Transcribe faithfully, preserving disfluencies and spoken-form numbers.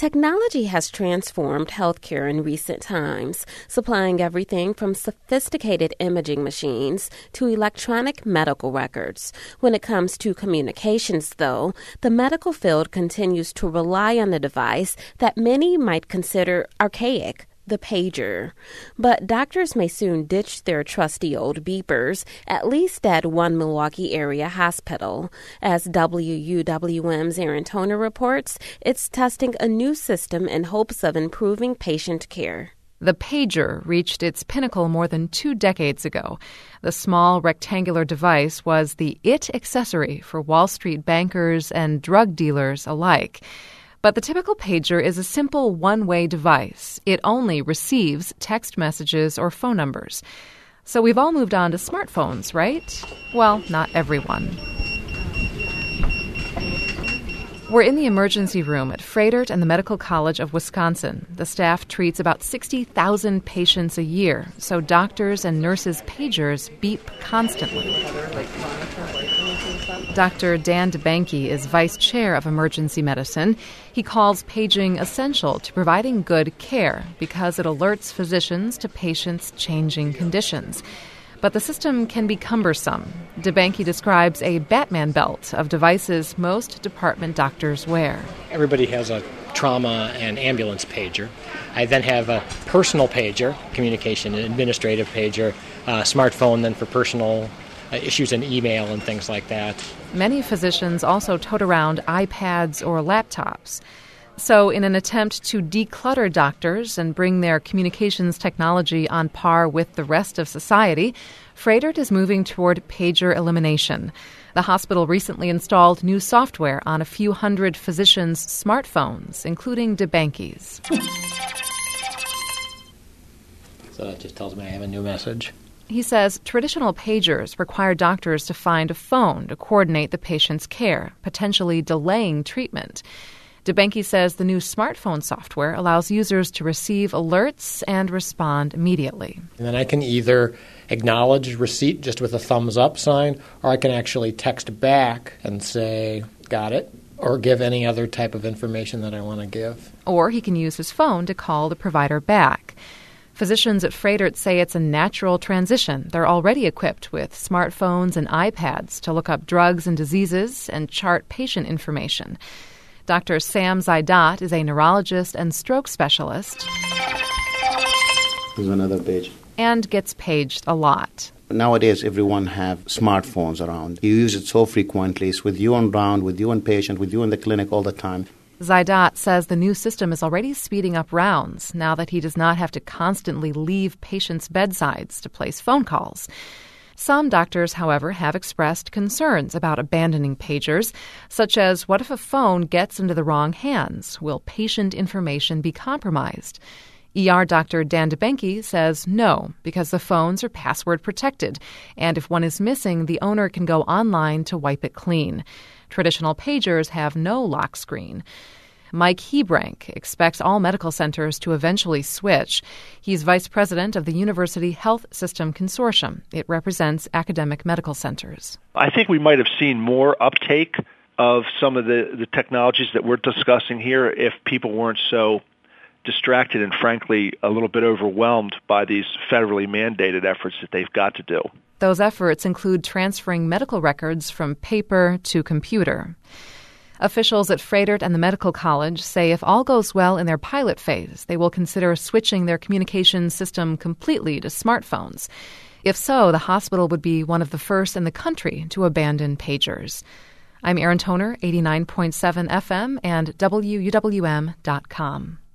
Technology has transformed healthcare in recent times, supplying everything from sophisticated imaging machines to electronic medical records. When it comes to communications, though, the medical field continues to rely on a device that many might consider archaic, the pager. But doctors may soon ditch their trusty old beepers, at least at one Milwaukee area hospital. As W U W M's Aaron Toner reports, it's testing a new system in hopes of improving patient care. The pager reached its pinnacle more than two decades ago. The small rectangular device was the it accessory for Wall Street bankers and drug dealers alike. But the typical pager is a simple one-way device. It only receives text messages or phone numbers. So we've all moved on to smartphones, right? Well, not everyone. We're in the emergency room at Froedtert and the Medical College of Wisconsin. The staff treats about sixty thousand patients a year, so doctors and nurses' pagers beep constantly. Doctor Dan DeBanke is vice chair of emergency medicine. He calls paging essential to providing good care because it alerts physicians to patients' changing conditions. But the system can be cumbersome. DeBanke describes a Batman belt of devices most department doctors wear. Everybody has a trauma and ambulance pager. I then have a personal pager, communication and administrative pager, uh, smartphone then for personal uh, issues and email and things like that. Many physicians also tote around iPads or laptops. So in an attempt to declutter doctors and bring their communications technology on par with the rest of society, Froedtert is moving toward pager elimination. The hospital recently installed new software on a few hundred physicians' smartphones, including DeBanke's. So that just tells me I have a new message. He says traditional pagers require doctors to find a phone to coordinate the patient's care, potentially delaying treatment. DeBanke says the new smartphone software allows users to receive alerts and respond immediately. And then I can either acknowledge receipt just with a thumbs up sign, or I can actually text back and say, got it, or give any other type of information that I want to give. Or he can use his phone to call the provider back. Physicians at Froedtert say it's a natural transition. They're already equipped with smartphones and iPads to look up drugs and diseases and chart patient information. Doctor Sam Zaidat is a neurologist and stroke specialist. Here's another page. And gets paged a lot. Nowadays, everyone have smartphones around. You use it so frequently. It's with you on round, with you on patient, with you in the clinic all the time. Zaidat says the new system is already speeding up rounds now that he does not have to constantly leave patients' bedsides to place phone calls. Some doctors, however, have expressed concerns about abandoning pagers, such as what if a phone gets into the wrong hands? Will patient information be compromised? E R Doctor Dan DeBanke says no, because the phones are password protected, and if one is missing, the owner can go online to wipe it clean. Traditional pagers have no lock screen. Mike Hebrank expects all medical centers to eventually switch. He's vice president of the University Health System Consortium. It represents academic medical centers. I think we might have seen more uptake of some of the, the technologies that we're discussing here if people weren't so distracted and, frankly, a little bit overwhelmed by these federally mandated efforts that they've got to do. Those efforts include transferring medical records from paper to computer. Officials at Froedtert and the Medical College say if all goes well in their pilot phase, they will consider switching their communications system completely to smartphones. If so, the hospital would be one of the first in the country to abandon pagers. I'm Aaron Toner, eighty-nine point seven F M and W U W M dot com.